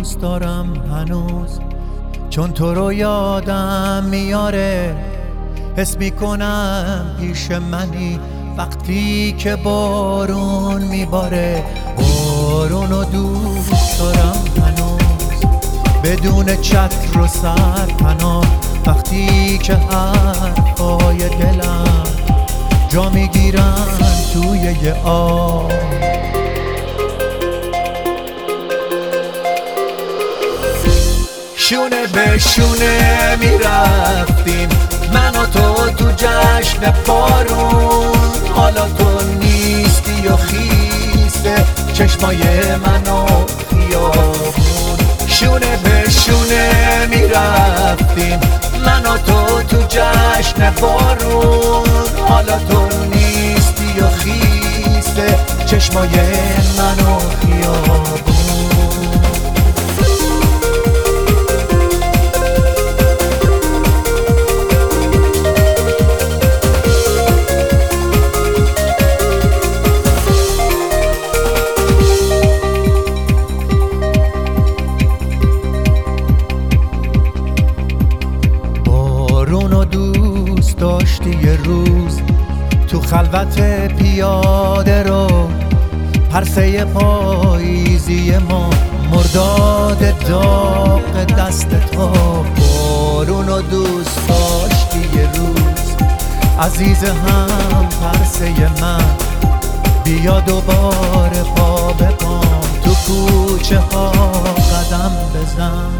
دوست دارم هنوز، چون تو رو یادم میاره. حس میکنم پیش منی وقتی که بارون میباره. بارونو دوست دارم هنوز، بدون چتر و سرپناه. وقتی که حرفای دلم جا میگیرن توی یه آب. شونه به شونه میرفتیم من و تو جشن بارون. حالا تو نیستی و خیسه چشمای من و خیابون. شونه به شونه میرفتیم من و تو جشن بارون. حالا تو نیستی و خیسه چشمای من و خیابون. بارونو دوست داشتی یه روز تو خلوت پیاده رو. پرسه پاییزی ما مرداد داغ دست تو. بارونو دوست داشتی یه روز عزیز هم پرسه من. بیا دوباره پا به پام تو کوچه ها قدم بزن.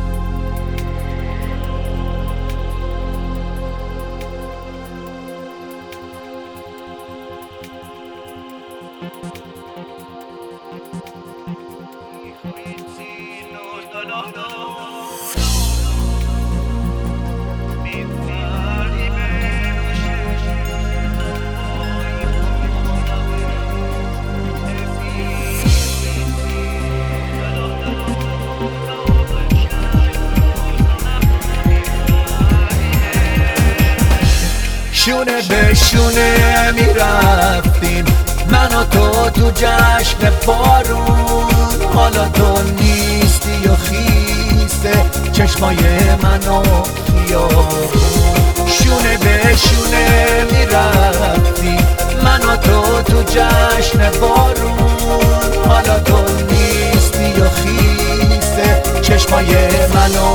شونه به شونه میرفتیم من و تو جشن بارون. حالا تو نیستی و خیسه چشمای من و خیابون. شونه به شونه میرفتیم من و تو جشن بارون. حالا تو نیستی و خیسه چشمای من و